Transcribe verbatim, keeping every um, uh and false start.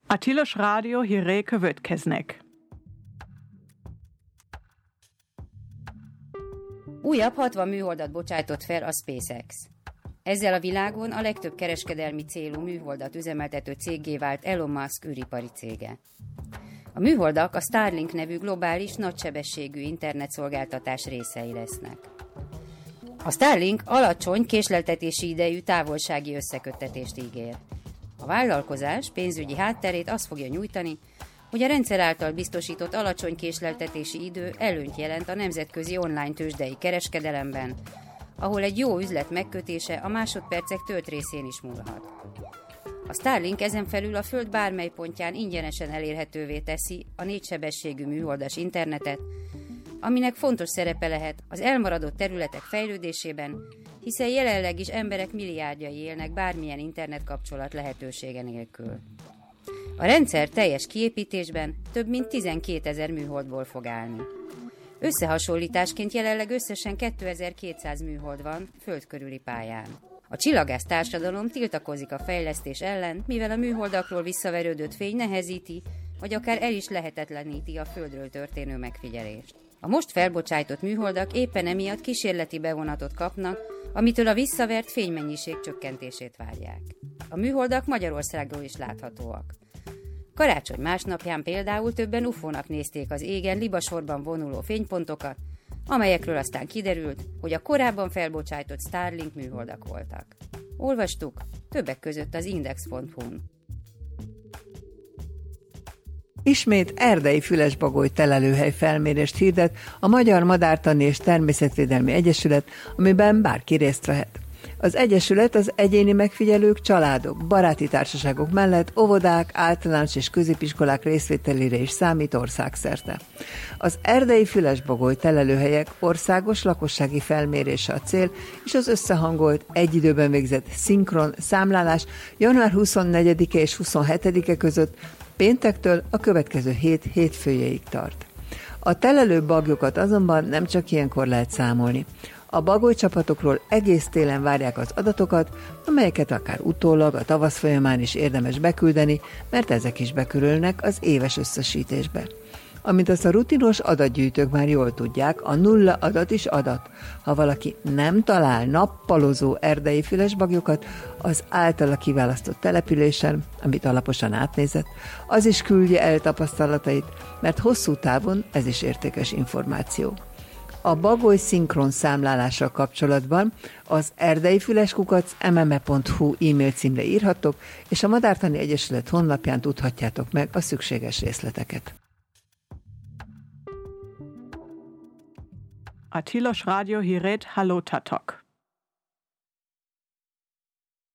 A Tilos Rádió hírei következnek. Újabb hatvan műholdat bocsájtott fel a SpaceX. Ezzel a világon a legtöbb kereskedelmi célú műholdat üzemeltető céggé vált Elon Musk űripari cége. A műholdak a Starlink nevű globális, nagysebességű internetszolgáltatás részei lesznek. A Starlink alacsony, késleltetési idejű távolsági összeköttetést ígér. A vállalkozás pénzügyi hátterét azt fogja nyújtani, hogy a rendszer által biztosított alacsony késleltetési idő előnyt jelent a nemzetközi online tőzsdei kereskedelemben, ahol egy jó üzlet megkötése a másodpercek töltrészén is múlhat. A Starlink ezen felül a Föld bármely pontján ingyenesen elérhetővé teszi a négysebességű műholdas internetet, aminek fontos szerepe lehet az elmaradott területek fejlődésében, hiszen jelenleg is emberek milliárdjai élnek bármilyen internetkapcsolat lehetősége nélkül. A rendszer teljes kiépítésben több mint tizenkétezer műholdból fog állni. Összehasonlításként jelenleg összesen kétezer-kétszáz műhold van föld körüli pályán. A csillagász társadalom tiltakozik a fejlesztés ellen, mivel a műholdakról visszaverődött fény nehezíti, vagy akár el is lehetetleníti a Földről történő megfigyelést. A most felbocsájtott műholdak éppen emiatt kísérleti bevonatot kapnak, amitől a visszavert fénymennyiség csökkentését várják. A műholdak Magyarországról is láthatóak. Karácsony másnapján például többen ufónak nézték az égen libasorban vonuló fénypontokat, amelyekről aztán kiderült, hogy a korábban felbocsájtott Starlink műholdak voltak. Olvastuk, többek között az index pont hu-n. Ismét erdei fülesbagoly telelőhely felmérést hirdet a Magyar Madártani és Természetvédelmi Egyesület, amiben bárki részt vehet. Az Egyesület az egyéni megfigyelők, családok, baráti társaságok mellett óvodák, általános és középiskolák részvételére is számít országszerte. Az erdei fülesbagoly telelőhelyek országos lakossági felmérése a cél, és az összehangolt, egy időben végzett szinkron számlálás január huszonnegyedike és huszonhetedike között péntektől a következő hét hétfőjéig tart. A telelő baglyokat azonban nem csak ilyenkor lehet számolni. A bagolycsapatokról egész télen várják az adatokat, amelyeket akár utólag a tavasz folyamán is érdemes beküldeni, mert ezek is bekerülnek az éves összesítésbe. Amint azt a rutinos adatgyűjtők már jól tudják, a nulla adat is adat. Ha valaki nem talál nappalozó erdei fülesbaglyokat az általa kiválasztott településen, amit alaposan átnézett, az is küldje el tapasztalatait, mert hosszú távon ez is értékes információ. A bagoly szinkron számlálással kapcsolatban az erdeifüleskukac em em e pont hu e-mail címre írhattok, és a Madártani Egyesület honlapján tudhatjátok meg a szükséges részleteket. A Tilos Rádió hírét hallottatok.